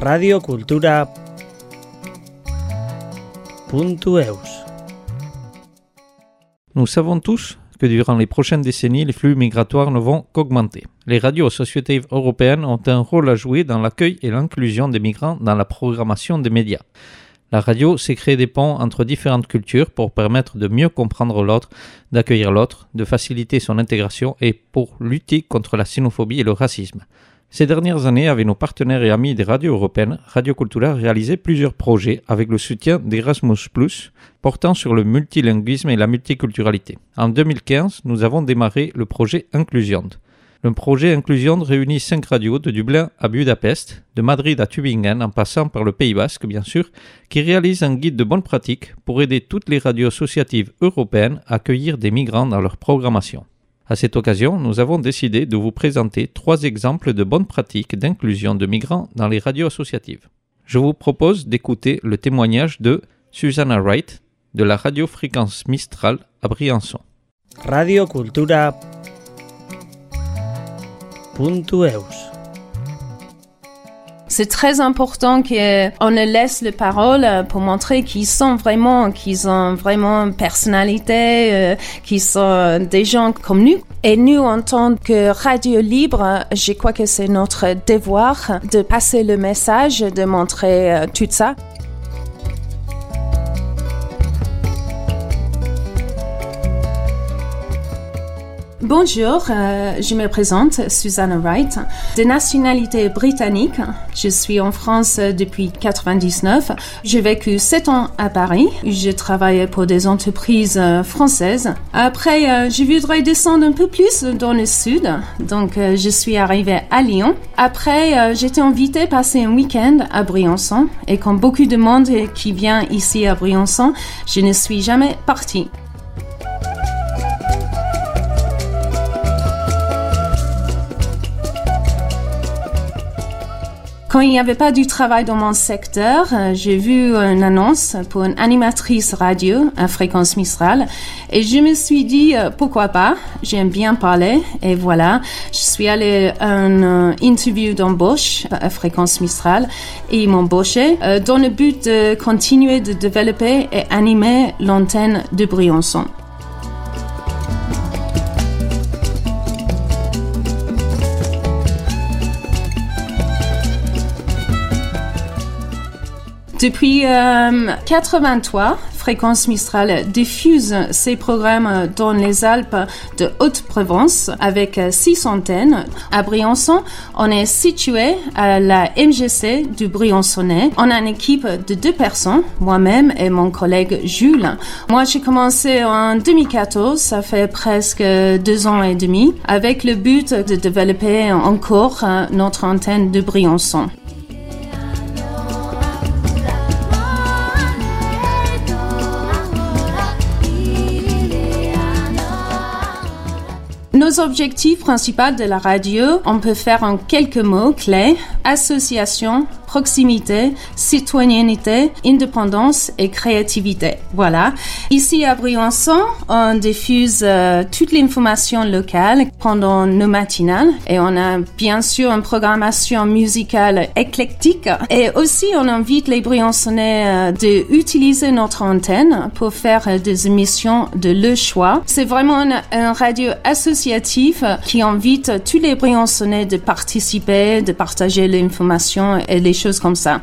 radiocultura.eus. Nous savons tous que durant les prochaines décennies, les flux migratoires ne vont qu'augmenter. Les radios associatives européennes ont un rôle à jouer dans l'accueil et l'inclusion des migrants dans la programmation des médias. La radio, c'est créer des ponts entre différentes cultures pour permettre de mieux comprendre l'autre, d'accueillir l'autre, de faciliter son intégration et pour lutter contre la xénophobie et le racisme. Ces dernières années, avec nos partenaires et amis des radios européennes, Radio Cultura a réalisé plusieurs projets avec le soutien d'Erasmus+, portant sur le multilinguisme et la multiculturalité. En 2015, nous avons démarré le projet Inclusion. Le projet Inclusion réunit 5 radios de Dublin à Budapest, de Madrid à Tübingen en passant par le Pays Basque bien sûr, qui réalisent un guide de bonnes pratiques pour aider toutes les radios associatives européennes à accueillir des migrants dans leur programmation. À cette occasion, nous avons décidé de vous présenter 3 exemples de bonnes pratiques d'inclusion de migrants dans les radios associatives. Je vous propose d'écouter le témoignage de Susanna Wright de la radio Fréquence Mistral à Briançon. radiocultura.eus. C'est très important qu'on ne laisse la parole pour montrer qu'ils ont vraiment personnalité, qu'ils sont des gens comme nous. Et nous, en tant que radio libre, je crois que c'est notre devoir de passer le message, de montrer tout ça. Bonjour, je me présente, Susanna Wright, de nationalité britannique. Je suis en France depuis 1999. J'ai vécu 7 ans à Paris. Je travaille pour des entreprises françaises. Après, je voudrais descendre un peu plus dans le sud. Donc, je suis arrivée à Lyon. Après, j'étais invitée à passer un week-end à Briançon. Et comme beaucoup de monde qui vient ici à Briançon, je ne suis jamais partie. Quand il n'y avait pas du travail dans mon secteur, j'ai vu une annonce pour une animatrice radio à Fréquence Mistral et je me suis dit pourquoi pas, j'aime bien parler et voilà, je suis allée à une interview d'embauche à Fréquence Mistral et ils m'ont embauchée dans le but de continuer de développer et animer l'antenne de Briançon. Depuis 1983, Fréquence Mistral diffuse ses programmes dans les Alpes de Haute-Provence avec 6 antennes. À Briançon, on est situé à la MJC du Briançonnais. On a une équipe de 2 personnes, moi-même et mon collègue Jules. Moi, j'ai commencé en 2014, ça fait presque 2 ans et demi, avec le but de développer encore notre antenne de Briançon. Nos objectifs principaux de la radio, on peut faire en quelques mots clés: association, proximité, citoyenneté, indépendance et créativité. Voilà. Ici à Briançon, on diffuse toute l'information locale pendant nos matinales et on a bien sûr une programmation musicale éclectique et aussi on invite les Briançonnais d'utiliser notre antenne pour faire des émissions de leur choix. C'est vraiment une radio associative qui invite tous les Briançonnais de participer, de partager l'information et les choses comme ça.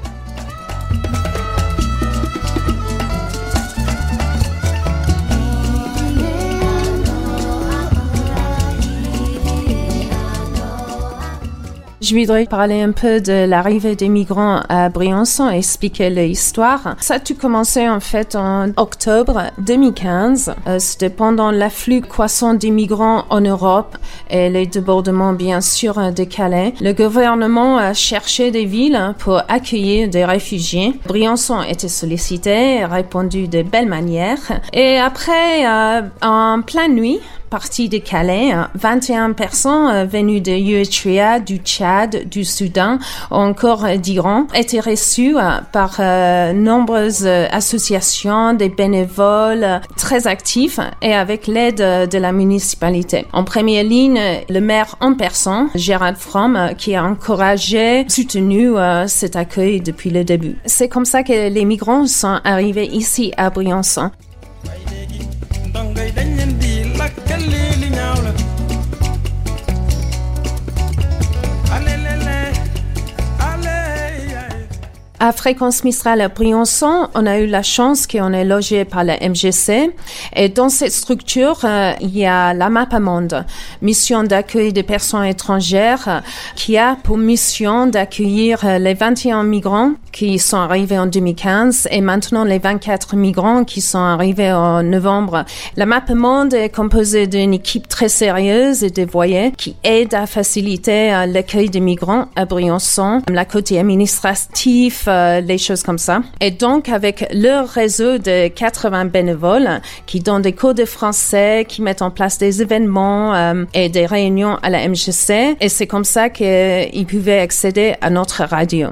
Je voudrais parler un peu de l'arrivée des migrants à Briançon et expliquer l'histoire. Ça a tout commencé en fait en octobre 2015. C'était pendant l'afflux croissant des migrants en Europe et les débordements bien sûr de Calais. Le gouvernement a cherché des villes pour accueillir des réfugiés. Briançon était sollicité et répondu de belle manière. Et après, en pleine nuit, partie de Calais, 21 personnes venues de Érythrée, du Tchad, du Soudan, ou encore d'Iran, étaient reçues par nombreuses associations, des bénévoles très actifs et avec l'aide de la municipalité. En première ligne, le maire en personne, Gérard Fromm, qui a encouragé, soutenu cet accueil depuis le début. C'est comme ça que les migrants sont arrivés ici à Briançon. À Fréquence Mistral à Briançon, on a eu la chance qu'on est logé par la MJC. Et dans cette structure, il y a la MAPAMONDE, mission d'accueil des personnes étrangères, qui a pour mission d'accueillir les 21 migrants qui sont arrivés en 2015 et maintenant les 24 migrants qui sont arrivés en novembre. La MAPAMONDE est composée d'une équipe très sérieuse et dévouée qui aide à faciliter l'accueil des migrants à Briançon, la côté administratif, les choses comme ça. Et donc, avec leur réseau de 80 bénévoles qui donnent des cours de français, qui mettent en place des événements et des réunions à la MJC, et c'est comme ça qu'ils pouvaient accéder à notre radio.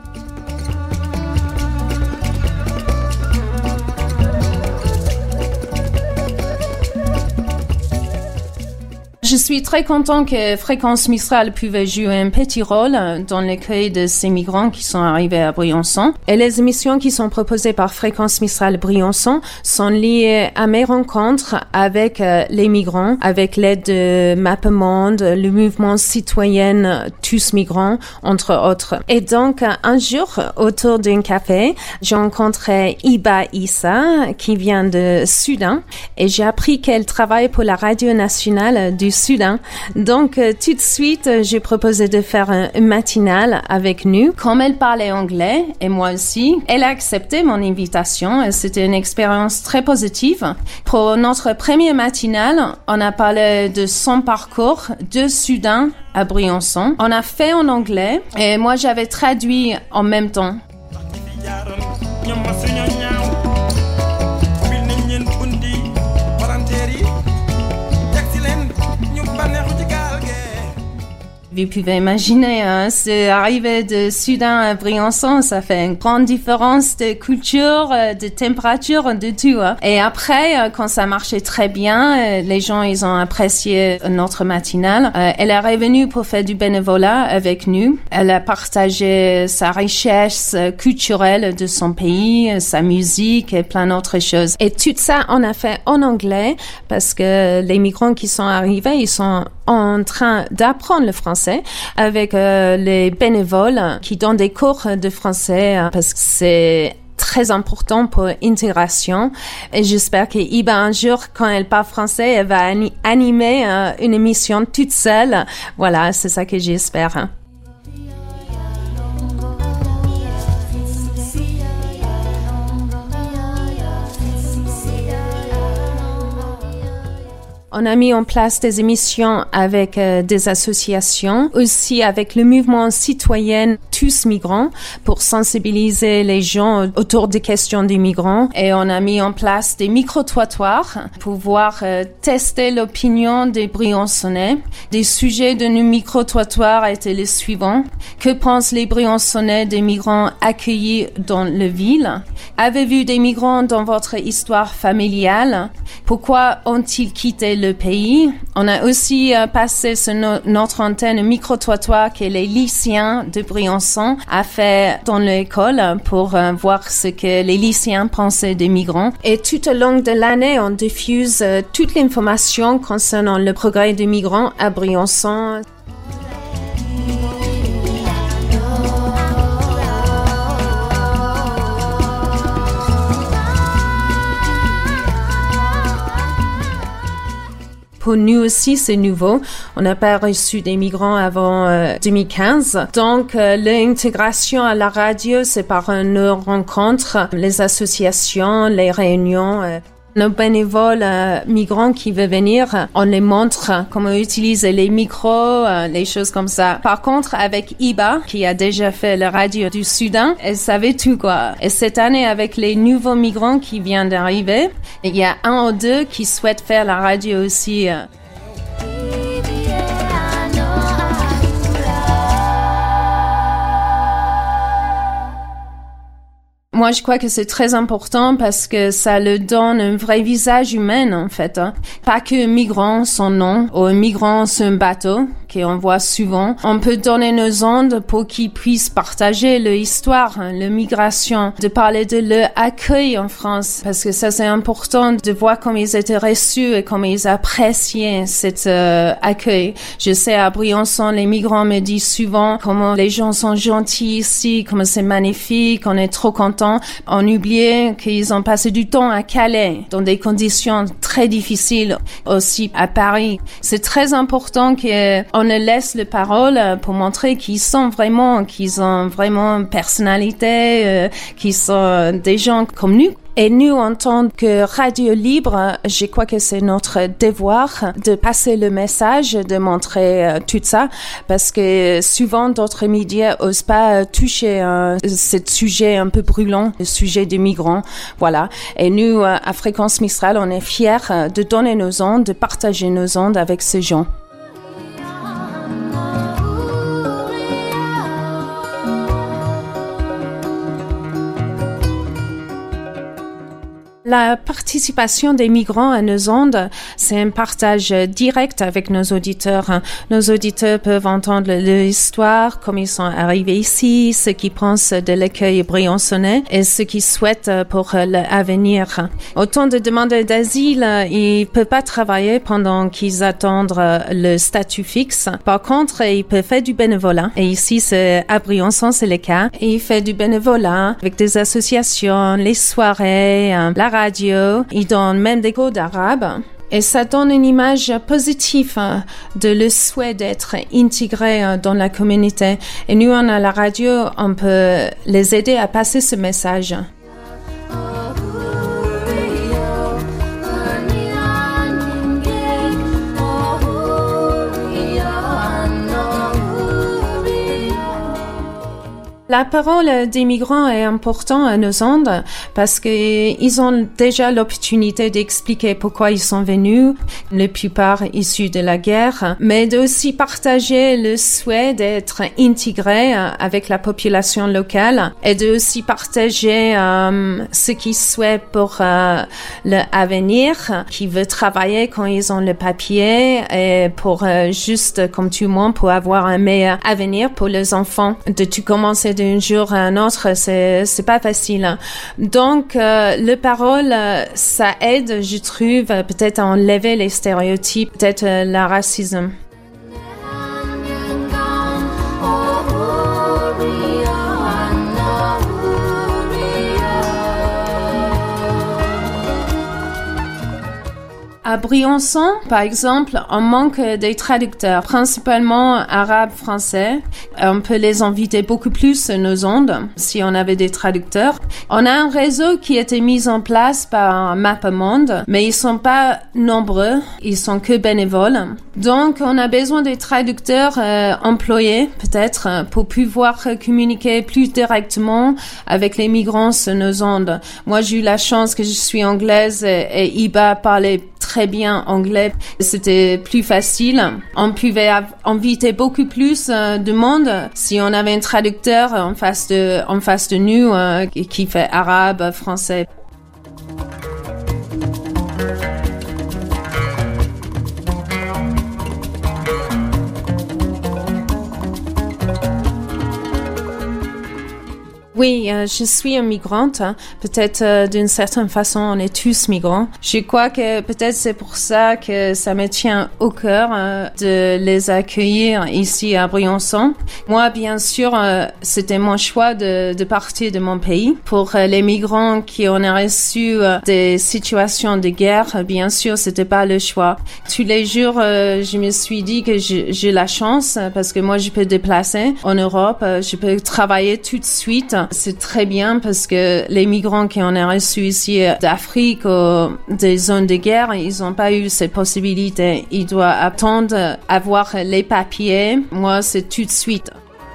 Je suis très content que Fréquence Mistral pouvait jouer un petit rôle dans l'accueil de ces migrants qui sont arrivés à Briançon. Et les émissions qui sont proposées par Fréquence Mistral Briançon sont liées à mes rencontres avec les migrants, avec l'aide de MAPAMONDE, le mouvement citoyen Tous Migrants, entre autres. Et donc, un jour, autour d'un café, j'ai rencontré Iba Issa, qui vient de Soudan, et j'ai appris qu'elle travaille pour la radio nationale du Soudan. Donc, tout de suite, j'ai proposé de faire un matinal avec nous. Comme elle parlait anglais, et moi aussi, elle a accepté mon invitation et c'était une expérience très positive. Pour notre premier matinal, on a parlé de son parcours de Soudan à Briançon. On a fait en anglais et moi, j'avais traduit en même temps. Vous pouvez imaginer, c'est arriver de Soudan à Briançon, ça fait une grande différence de culture, de température, de tout. Et après, quand ça marchait très bien, les gens, ils ont apprécié notre matinale. Elle est revenue pour faire du bénévolat avec nous. Elle a partagé sa richesse culturelle de son pays, sa musique et plein d'autres choses. Et tout ça, on a fait en anglais parce que les migrants qui sont arrivés, ils sont en train d'apprendre le français avec les bénévoles qui donnent des cours de français parce que c'est très important pour l'intégration. Et j'espère qu'Iba, un jour, quand elle parle français, elle va animer une émission toute seule. Voilà, c'est ça que j'espère. On a mis en place des émissions avec des associations, aussi avec le mouvement citoyen Tous Migrants pour sensibiliser les gens autour des questions des migrants. Et on a mis en place des micro-trottoirs pour pouvoir tester l'opinion des Briançonnais. Des sujets de nos micro-trottoirs étaient les suivants. Que pensent les Briançonnais des migrants accueillis dans la ville? Avez-vous des migrants dans votre histoire familiale? Pourquoi ont-ils quitté le pays? On a aussi passé sur notre antenne micro-trottoir que les lycéens de Briançon a fait dans l'école pour voir ce que les lycéens pensaient des migrants. Et tout au long de l'année, on diffuse toute l'information concernant le progrès des migrants à Briançon. Pour nous aussi, c'est nouveau. On n'a pas reçu des migrants avant 2015. Donc, l'intégration à la radio, c'est par nos rencontres, les associations, les réunions. Nos bénévoles migrants qui veulent venir, on les montre comment utiliser les micros, les choses comme ça. Par contre, avec Iba, qui a déjà fait la radio du Soudan, elle savait tout quoi. Et cette année, avec les nouveaux migrants qui viennent d'arriver, il y a un ou deux qui souhaitent faire la radio aussi. Moi, je crois que c'est très important parce que ça le donne un vrai visage humain, en fait. Pas que migrant, son nom, ou migrant sur un bateau, qu'on voit souvent. On peut donner nos ondes pour qu'ils puissent partager leur histoire, leur migration, de parler de leur accueil en France. Parce que ça, c'est important de voir comment ils étaient reçus et comment ils appréciaient cet accueil. Je sais, à Briançon, les migrants me disent souvent comment les gens sont gentils ici, comment c'est magnifique, on est trop contents. On oubliait qu'ils ont passé du temps à Calais, dans des conditions très difficiles, aussi à Paris. C'est très important qu'on ne laisse la parole pour montrer qu'ils ont vraiment personnalité, qu'ils sont des gens comme nous. Et nous, en tant que radio libre, je crois que c'est notre devoir de passer le message, de montrer tout ça, parce que souvent d'autres médias osent pas toucher ce sujet un peu brûlant, le sujet des migrants, voilà. Et nous, à Fréquence Mistral, on est fiers de donner nos ondes, de partager nos ondes avec ces gens. La participation des migrants à nos ondes, c'est un partage direct avec nos auditeurs. Nos auditeurs peuvent entendre leur histoire, comment ils sont arrivés ici, ce qu'ils pensent de l'accueil briançonnais et ce qu'ils souhaitent pour l'avenir. Autant de demandeurs d'asile, ils peuvent pas travailler pendant qu'ils attendent le statut fixe. Par contre, ils peuvent faire du bénévolat. Et ici, à Briançon, c'est le cas. Ils font du bénévolat avec des associations, les soirées, la radio, ils donnent même des cours d'arabe. Et ça donne une image positive de le souhait d'être intégré dans la communauté. Et nous, on a la radio, on peut les aider à passer ce message. La parole des migrants est importante à nos ondes parce qu'ils ont déjà l'opportunité d'expliquer pourquoi ils sont venus, la plupart issus de la guerre, mais d'aussi partager le souhait d'être intégrés avec la population locale et d'aussi partager ce qu'ils souhaitent pour l'avenir, qui veut travailler quand ils ont le papier et pour juste, comme tout le monde, pour avoir un meilleur avenir pour les enfants. De tout commencer d'un jour à un autre, c'est pas facile. Donc, le parole, ça aide, je trouve, peut-être à enlever les stéréotypes, peut-être le racisme. À Briançon, par exemple, on manque des traducteurs, principalement arabes-français. On peut les inviter beaucoup plus à nos ondes si on avait des traducteurs. On a un réseau qui a été mis en place par MapMonde, mais ils sont pas nombreux, ils sont que bénévoles. Donc, on a besoin des traducteurs employés, peut-être, pour pouvoir communiquer plus directement avec les migrants sur nos ondes. Moi, j'ai eu la chance que je suis anglaise et Iba parlait très bien anglais. C'était plus facile. On pouvait inviter beaucoup plus de monde si on avait un traducteur en face de nous qui fait arabe, français. Oui, je suis une migrante. Peut-être d'une certaine façon, on est tous migrants. Je crois que peut-être c'est pour ça que ça me tient au cœur de les accueillir ici à Briançon. Moi, bien sûr, c'était mon choix de partir de mon pays. Pour les migrants qui ont reçu des situations de guerre, bien sûr, c'était pas le choix. Tous les jours, je me suis dit que j'ai la chance parce que moi, je peux déplacer en Europe, je peux travailler tout de suite. c'est très bien parce que les migrants qui ont reçus ici d'Afrique ou des zones de guerre, ils n'ont pas eu cette possibilité. Ils doivent attendre avoir les papiers. Moi, c'est tout de suite.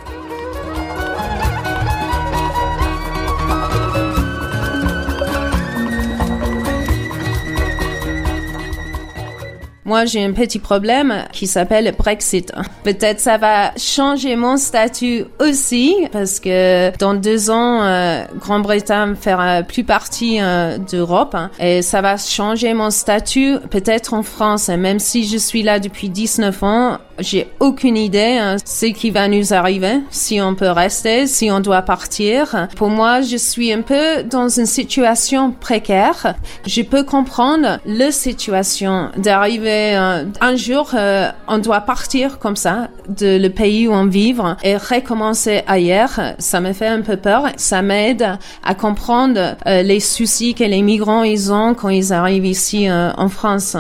Moi, j'ai un petit problème qui s'appelle Brexit. Peut-être ça va changer mon statut aussi parce que dans 2 ans, Grande-Bretagne fera plus partie d'Europe et ça va changer mon statut peut-être en France. Même si je suis là depuis 19 ans, j'ai aucune idée ce qui va nous arriver, si on peut rester, si on doit partir. Pour moi, je suis un peu dans une situation précaire. Je peux comprendre la situation d'arriver un jour, on doit partir comme ça de le pays où on vit et recommencer ailleurs. Ça me fait un peu peur. Ça m'aide à comprendre les soucis que les migrants ils ont quand ils arrivent ici en France.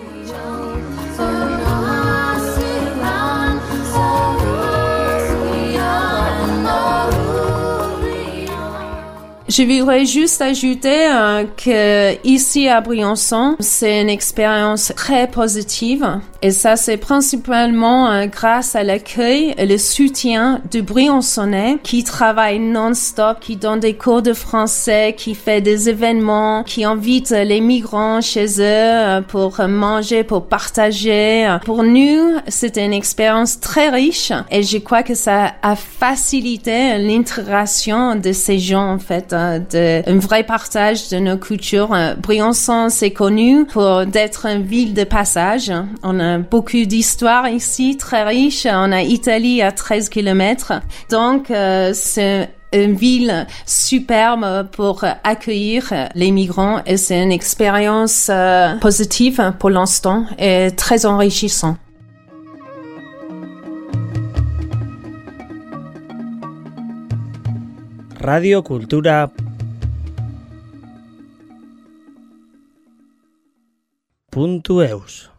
Je voudrais juste ajouter que ici à Briançon, c'est une expérience très positive et ça c'est principalement grâce à l'accueil et le soutien de Briançonnais qui travaillent non-stop, qui donnent des cours de français, qui fait des événements, qui invitent les migrants chez eux pour manger, pour partager. Pour nous, c'était une expérience très riche et je crois que ça a facilité l'intégration de ces gens en fait. Un vrai partage de nos cultures. Briançon, c'est connu pour être une ville de passage. On a beaucoup d'histoires ici, très riches. On a Italie à 13 kilomètres. Donc, c'est une ville superbe pour accueillir les migrants et c'est une expérience positive pour l'instant et très enrichissante. Radio Cultura .eus